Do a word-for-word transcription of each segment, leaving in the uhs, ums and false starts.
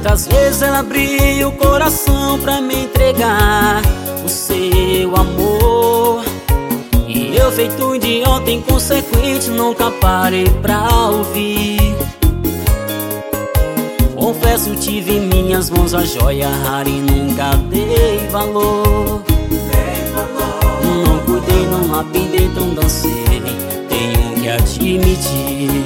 Quantas vezes ela abriu o coração pra me entregar o seu amor, e eu, feito idiota inconsequente, nunca parei pra ouvir. Confesso, tive em minhas mãos a joia rara e nunca dei valor. Não cuidei, não lapidei, então dancei, tenho que admitir.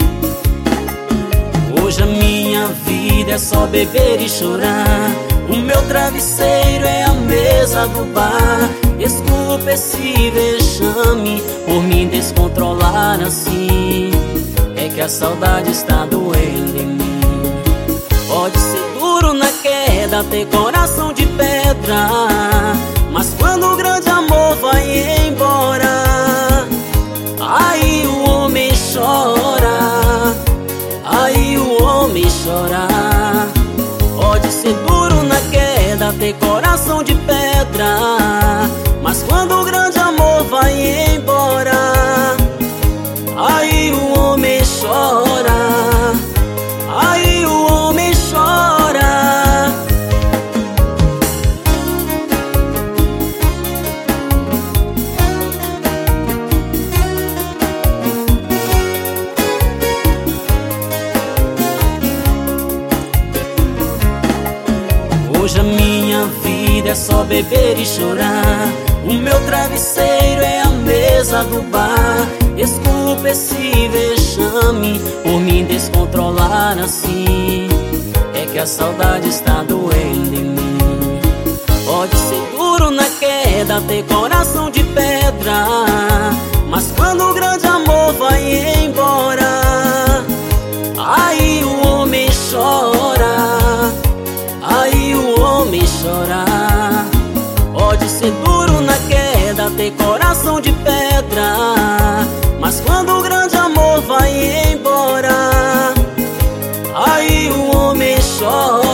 Hoje a minha vida é só beber e chorar. O meu travesseiro é a mesa do bar. Desculpa esse vexame por me descontrolar assim. É que a saudade está doendo em mim. Pode ser duro na queda, ter coração de pedra, mas quando o grande amor vai embora, aí o homem chora, aí o homem chora. Pode ser duro na queda, ter coração de pedra, mas quando o grande amor vai embora, aí o homem chora, aí o homem chora. Hoje a minha vida é só beber e chorar. O meu travesseiro é a mesa do bar. Desculpa esse vexame por me descontrolar assim. É que a saudade está doendo em mim. Pode ser duro na queda, ter coração de pedra, mas quando o grande amor vai embora, aí o homem chora, aí o homem chora. Pode ser duro na queda, ter coração de pedra, mas quando o grande amor vai embora, aí o homem chora.